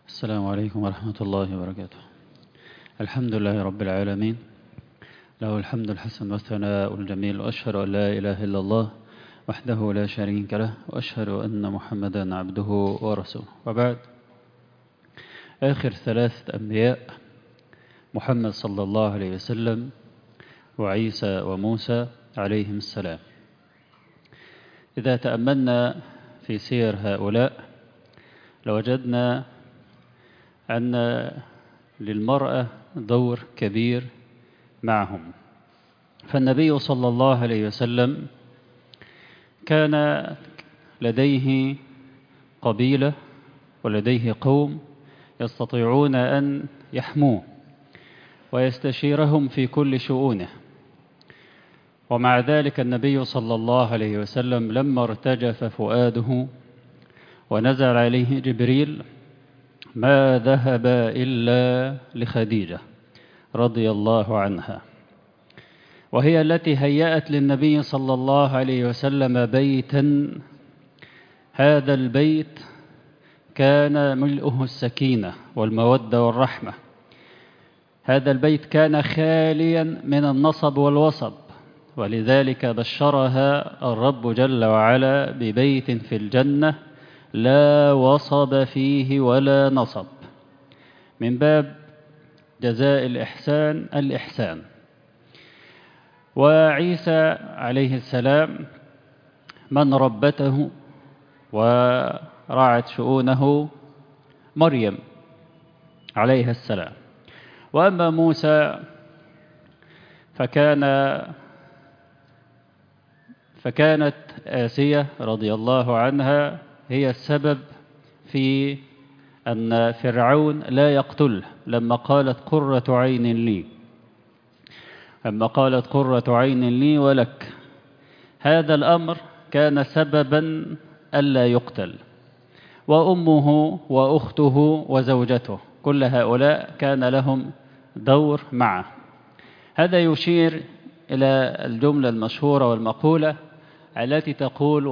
السلام عليكم ورحمة الله وبركاته. الحمد لله رب العالمين، له الحمد الحسن والثناء الجميل، وأشهد أن لا إله إلا الله وحده لا شريك له، وأشهد أن محمدا عبده ورسوله. وبعد، آخر ثلاثة أنبياء محمد صلى الله عليه وسلم وعيسى وموسى عليهم السلام. إذا تأملنا في سير هؤلاء لوجدنا أن للمرأة دور كبير معهم. فالنبي صلى الله عليه وسلم كان لديه قبيلة ولديه قوم يستطيعون أن يحموه ويستشيرهم في كل شؤونه. ومع ذلك النبي صلى الله عليه وسلم لما ارتجف فؤاده ونزل عليه جبريل ما ذهب إلا لخديجة رضي الله عنها، وهي التي هيأت للنبي صلى الله عليه وسلم بيتا. هذا البيت كان ملؤه السكينة والمودة والرحمة. هذا البيت كان خاليا من النصب والوصب، ولذلك بشرها الرب جل وعلا ببيت في الجنة لا وصب فيه ولا نصب، من باب جزاء الإحسان الإحسان. وعيسى عليه السلام من ربته ورعت شؤونه مريم عليها السلام. وأما موسى فكانت آسية رضي الله عنها هي السبب في أن فرعون لا يقتله لما قالت قرة عين لي ولك. هذا الأمر كان سببا ألا يقتل. وأمه وأخته وزوجته كل هؤلاء كان لهم دور معه. هذا يشير إلى الجملة المشهورة والمقولة التي تقول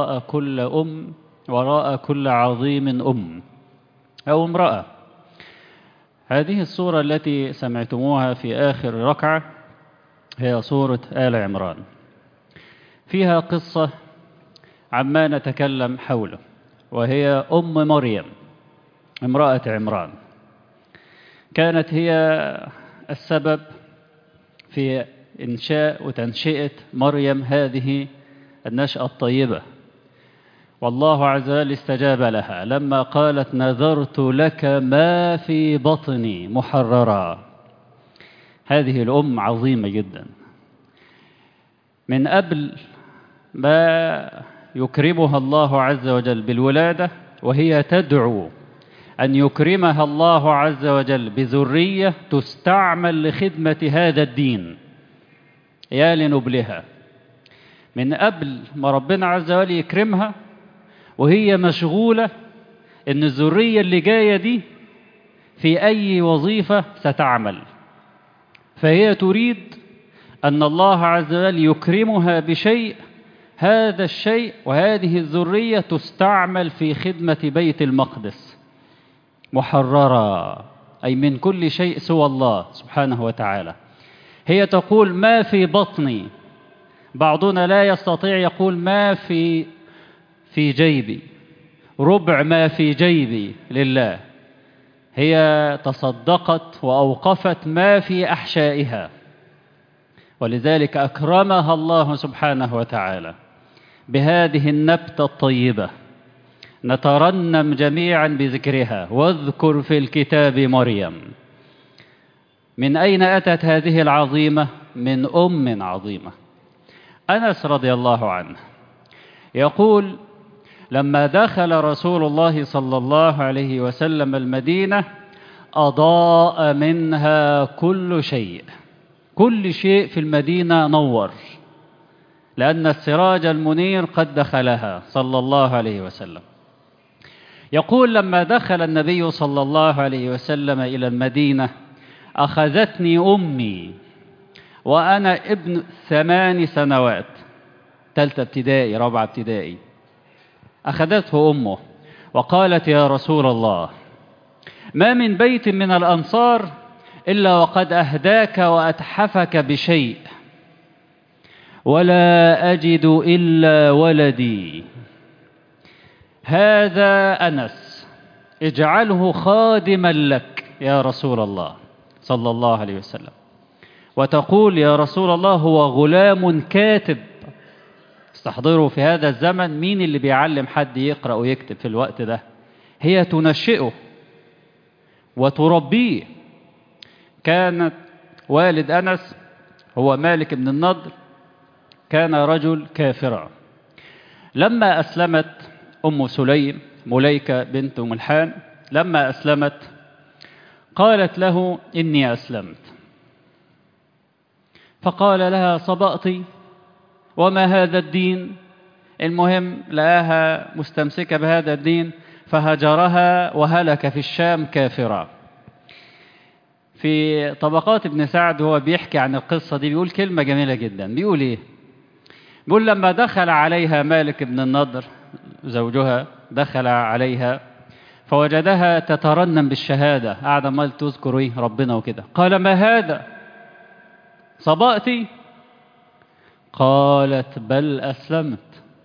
وراء كل عظيم أو امرأة. هذه السورة التي سمعتموها في آخر ركعة هي سورة آل عمران، فيها قصة عما نتكلم حوله، وهي أم مريم امرأة عمران. كانت هي السبب في إنشاء وتنشئة مريم هذه النشأة الطيبة، والله عز وجل استجاب لها لما قالت نذرت لك ما في بطني محررا. هذه الأم عظيمة جدا. من قبل ما يكرمها الله عز وجل بالولادة وهي تدعو أن يكرمها الله عز وجل بذرية تستعمل لخدمة هذا الدين يا لنبلها. من قبل ما ربنا عز وجل يكرمها وهي مشغولة إن الذرية اللي جاية دي في أي وظيفة ستعمل، فهي تريد أن الله عز وجل يكرمها بشيء، هذا الشيء وهذه الذرية تستعمل في خدمة بيت المقدس محررة، أي من كل شيء سوى الله سبحانه وتعالى. هي تقول ما في بطني، بعضنا لا يستطيع يقول ما في جيبي، ربع ما في جيبي لله. هي تصدقت وأوقفت ما في أحشائها، ولذلك أكرمها الله سبحانه وتعالى بهذه النبتة الطيبة. نترنم جميعا بذكرها، واذكر في الكتاب مريم. من أين أتت هذه العظيمة؟ من أم عظيمة. أنس رضي الله عنه يقول لما دخل رسول الله صلى الله عليه وسلم المدينة أضاء منها كل شيء. كل شيء في المدينة نور، لأن السراج المنير قد دخلها صلى الله عليه وسلم. يقول لما دخل النبي صلى الله عليه وسلم إلى المدينة أخذتني أمي وأنا ابن 8 سنوات، 3 ابتدائي 4 ابتدائي. أخذته أمه وقالت يا رسول الله ما من بيت من الأنصار إلا وقد أهداك وأتحفك بشيء، ولا أجد إلا ولدي هذا أنس، اجعله خادما لك يا رسول الله صلى الله عليه وسلم. وتقول يا رسول الله هو غلام كاتب. استحضروا في هذا الزمن مين اللي بيعلم حد يقرأ ويكتب في الوقت ده؟ هي تنشئه وتربيه. كانت والد أنس هو مالك بن النضر، كان رجل كافرا. لما أسلمت أم سليم مليكة بنت ملحان، لما أسلمت قالت له إني أسلمت، فقال لها صبأتي وما هذا الدين. المهم لقاها مستمسكة بهذا الدين فهجرها وهلك في الشام كافرا. في طبقات ابن سعد هو بيحكي عن القصة دي بيقول كلمة جميلة جدا. بيقول إيه؟ بيقول لما دخل عليها مالك بن النضر زوجها، دخل عليها فوجدها تترنم بالشهادة، قاعدة مال تذكر إيه ربنا وكده. قال ما هذا؟ صبأتي؟ قالت بل أسلمت.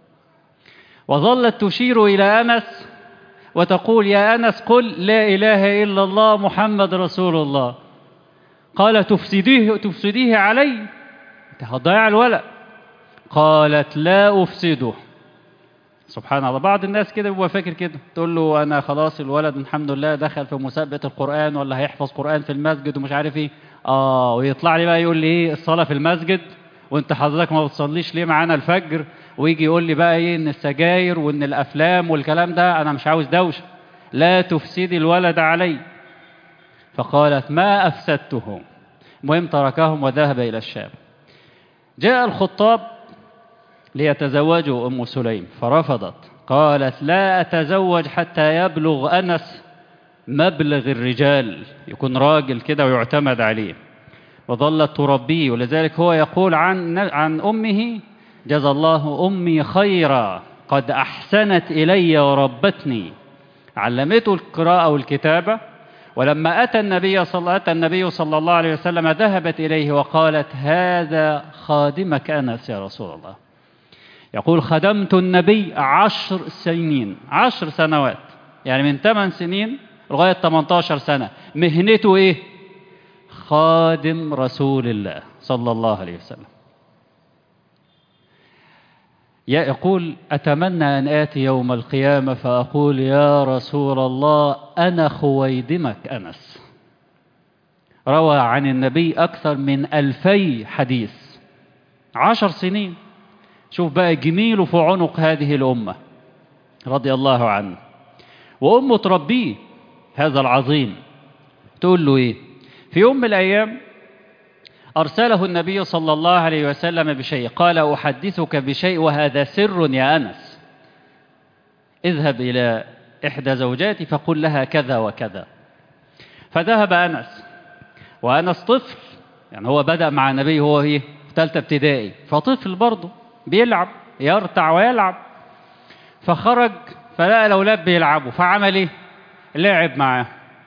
وظلت تشير إلى أنس وتقول يا أنس قل لا إله إلا الله محمد رسول الله. قال تفسديه علي، هتضيع الولد. قالت لا أفسده. سبحان الله، بعض الناس كده بيبقى فاكر كده، تقول له أنا خلاص الولد الحمد لله دخل في مسابقة القرآن ولا هيحفظ قرآن في المسجد ومش عارف إيه، ويطلع لي بقى يقول لي إيه الصلاة في المسجد وأنت حضرتك ما بتصليش ليه معانا الفجر، ويجي يقول لي بقى إيه إن السجاير وإن الأفلام والكلام ده، أنا مش عاوز دوشة، لا تفسدي الولد علي. فقالت ما أفسدته. المهم تركهم وذهب إلى الشام. جاء الخطاب ليتزوجوا أم سليم فرفضت، قالت لا أتزوج حتى يبلغ أنس مبلغ الرجال، يكون راجل كده ويعتمد عليه. وظلت تربيه، ولذلك هو يقول عن أمه جزى الله أمي خيرا قد أحسنت إلي وربتني، علمته القراءة والكتابة. ولما أتى النبي صلى الله عليه وسلم ذهبت إليه وقالت هذا خادمك أنس يا رسول الله. يقول خدمت النبي 10 سنين، 10 سنوات، يعني من 8 سنين لغاية 18 سنة. مهنته إيه؟ خادم رسول الله صلى الله عليه وسلم. يقول أتمنى أن آتي يوم القيامة فأقول يا رسول الله أنا خويدمك أنس. روى عن النبي أكثر من 2000 حديث، 10 سنين. شوف بقى جميله في عنق هذه الأمة رضي الله عنه. وأمه تربيه هذا العظيم، تقول له إيه؟ في يوم من الأيام أرسله النبي صلى الله عليه وسلم بشيء، قال أحدثك بشيء وهذا سر يا أنس، اذهب إلى إحدى زوجاتي فقل لها كذا وكذا. فذهب أنس، وأنس طفل، يعني هو بدأ مع النبي هو في ثالثة ابتدائي، فطفل برضه بيلعب يرتع ويلعب. فخرج فلقى الأولاد بيلعبوا، فعمل إيه؟ لعب معاه.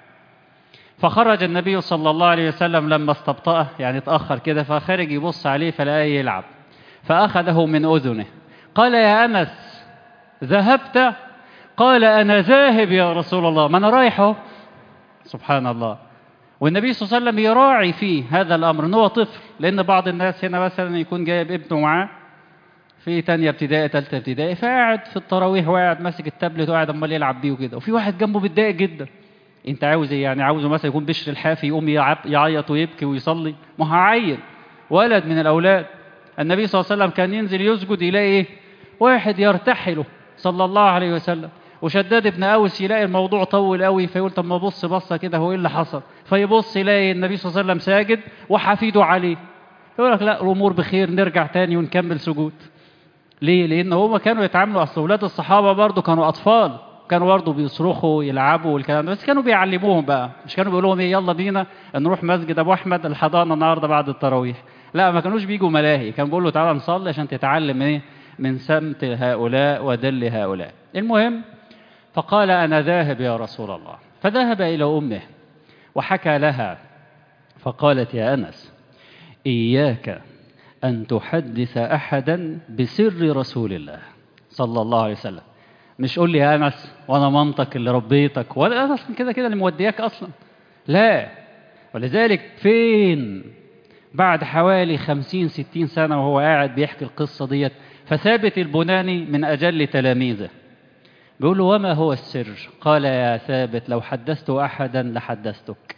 فخرج النبي صلى الله عليه وسلم لما استبطأه، يعني اتأخر كده، فخرج يبص عليه فلقاه يلعب، فأخذه من أذنه قال يا أنس ذهبت؟ قال أنا ذاهب يا رسول الله، ما أنا رايحه. سبحان الله. والنبي صلى الله عليه وسلم يراعي فيه هذا الأمر إن هو طفل، لأن بعض الناس هنا مثلا يكون جايب ابنه معاه في تانية ابتدائي تالتة ابتدائي، فقاعد في التراويح وقاعد ماسك التابلت وقاعد عمال يلعب بيه وكده، وفي واحد جنبه متضايق جدا. انت عاوز ايه يعني؟ عاوزه مثلا يكون بشر الحافي يقوم يعيط ويبكي ويصلي؟ ما هعين ولد من الاولاد. النبي صلى الله عليه وسلم كان ينزل يسجد يلاقي ايه؟ واحد يرتحله صلى الله عليه وسلم. وشداد بن اوس يلاقي الموضوع طول قوي، فيقول طب ما ابص بصه كده هو ايه اللي حصل، فيبص يلاقي النبي صلى الله عليه وسلم ساجد وحفيده عليه، يقول لك لا الامور بخير نرجع تاني ونكمل سجود. ليه؟ لان هم كانوا يتعاملوا، اصل اولاد الصحابه برضو كانوا اطفال، كانوا برضه بيصرخوا يلعبوا والكلام ده، بس كانوا بيعلموهم بقى، مش كانوا بيقولوا لهم ايه يلا بينا نروح مسجد ابو احمد الحضانه النهارده بعد التراويح. لا، ما كانوش بيجوا ملاهي، كانوا بيقولوا تعالى نصلي عشان تتعلم ايه من سمت هؤلاء ودل هؤلاء. المهم فقال أنا ذاهب يا رسول الله. فذهب إلى أمه وحكى لها، فقالت يا أنس إياك أن تحدث أحدا بسر رسول الله صلى الله عليه وسلم. مش قول لي يا أنس وأنا مامتك اللي ربيتك، ولا أنا أصلا كده اللي مودياك أصلا، لا. ولذلك فين بعد حوالي 50-60 سنة وهو قاعد بيحكي القصة ديت، فثابت البناني من أجل تلاميذه بيقول له وما هو السر؟ قال يا ثابت لو حدثت أحدا لحدثتك.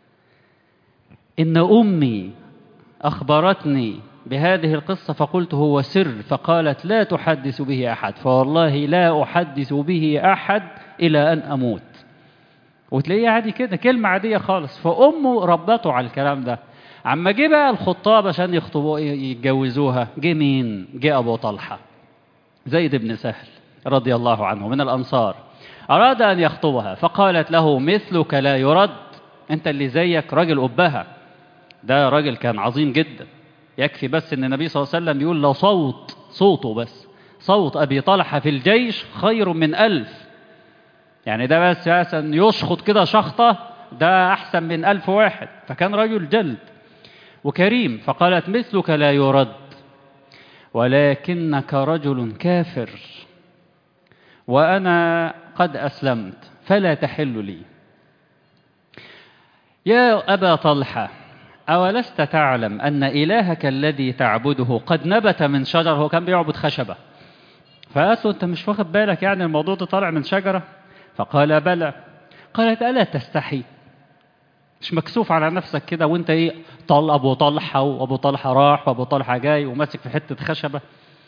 إن أمي أخبرتني بهذه القصة فقلت هو سر، فقالت لا تحدث به أحد، فوالله لا أحدث به أحد إلى أن أموت. وتلاقيه عادي كده كلمة عادية خالص. فأمه ربته على الكلام ده. عما جه بقى الخطاب عشان يخطبوا يتجوزوها، جه مين؟ جه أبو طلحة زيد بن سهل رضي الله عنه من الأنصار، أراد أن يخطبها، فقالت له مثلك لا يرد، أنت اللي زيك راجل أبها. ده راجل كان عظيم جدا، يكفي بس أن النبي صلى الله عليه وسلم يقول لو صوته بس صوت أبي طلحة في الجيش خير من 1000. يعني ده بس أحسن يشخط كده شخطة، ده أحسن من 1000 واحد. فكان رجل جلد وكريم. فقالت مثلك لا يرد ولكنك رجل كافر وأنا قد أسلمت فلا تحل لي. يا أبا طلحة أولست تعلم أن إلهك الذي تعبده قد نبت من شجر؟ هو كان بيعبد خشبة، فقالت له أنت مش واخد بالك يعني الموضوع ده طالع من شجرة؟ فقال بلى. قالت ألا تستحي؟ مش مكسوف على نفسك كده وانت ايه أبو طلحة وأبو طلحة راح وأبو طلحة جاي وماسك في حتة خشبة؟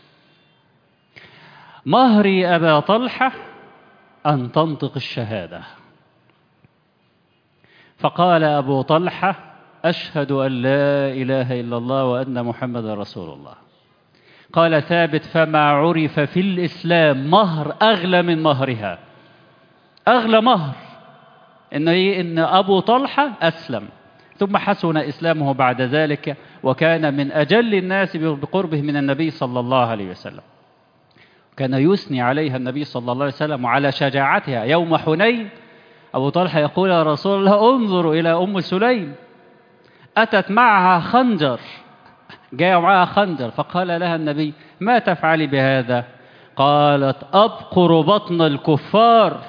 مهري أبا طلحة أن تنطق الشهادة. فقال أبو طلحة أشهد أن لا إله إلا الله وأن محمد رسول الله. قال ثابت فما عرف في الإسلام مهر أغلى من مهرها. أغلى مهر إن أبو طلحة أسلم، ثم حسن إسلامه بعد ذلك، وكان من أجل الناس بقربه من النبي صلى الله عليه وسلم. كان يثني عليها النبي صلى الله عليه وسلم وعلى شجاعتها. يوم حنين أبو طلحة يقول يا رسول الله انظروا إلى أم سليم أتت معها خنجر، جاء معها خنجر، فقال لها النبي ما تفعلي بهذا؟ قالت أبقر بطن الكفار،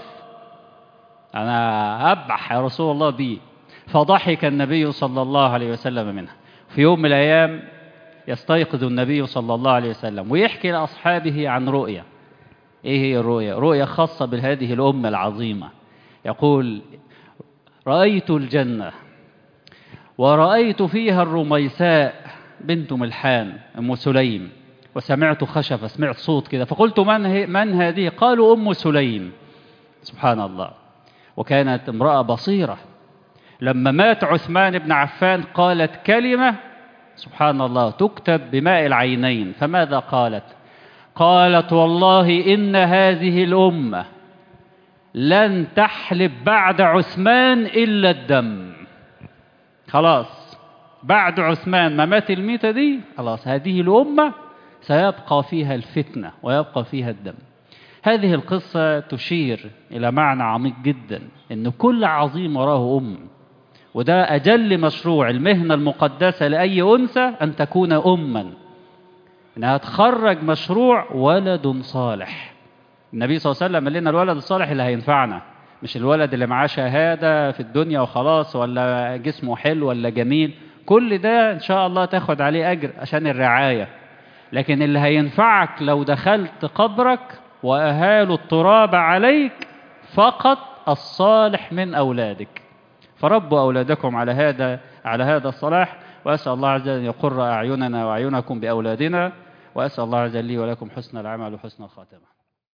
أنا أبح يا رسول الله بي. فضحك النبي صلى الله عليه وسلم منها. في يوم من الأيام يستيقظ النبي صلى الله عليه وسلم ويحكي لأصحابه عن رؤية. إيه هي الرؤية؟ رؤية خاصة بهذه الأمة العظيمة. يقول رأيت الجنة ورأيت فيها الرميساء بنت ملحان أم سليم، وسمعت خشفة، سمعت صوت كده، فقلت من هذه؟ قالوا أم سليم. سبحان الله. وكانت امرأة بصيرة. لما مات عثمان بن عفان قالت كلمة سبحان الله تكتب بماء العينين. فماذا قالت؟ قالت والله إن هذه الأمة لن تحلب بعد عثمان إلا الدم. خلاص بعد عثمان ما مات الميتة دي، خلاص هذه الأمة سيبقى فيها الفتنة ويبقى فيها الدم. هذه القصة تشير إلى معنى عميق جدا، إن كل عظيم وراه أم، وده أجل مشروع المهنة المقدسة لأي أنثى أن تكون أما، إنها تخرج مشروع ولد صالح. النبي صلى الله عليه وسلم قال لنا الولد الصالح اللي هينفعنا، مش الولد اللي معاه شهادة في الدنيا وخلاص، ولا جسمه حلو ولا جميل. كل ده إن شاء الله تاخد عليه أجر عشان الرعاية، لكن اللي هينفعك لو دخلت قبرك وأهالوا التراب عليك فقط الصالح من أولادك. فربوا أولادكم على هذا الصلاح. وأسأل الله عز وجل أن يقر أعيننا وأعينكم بأولادنا، وأسأل الله عز وجل لي ولكم حسن العمل وحسن الخاتمة.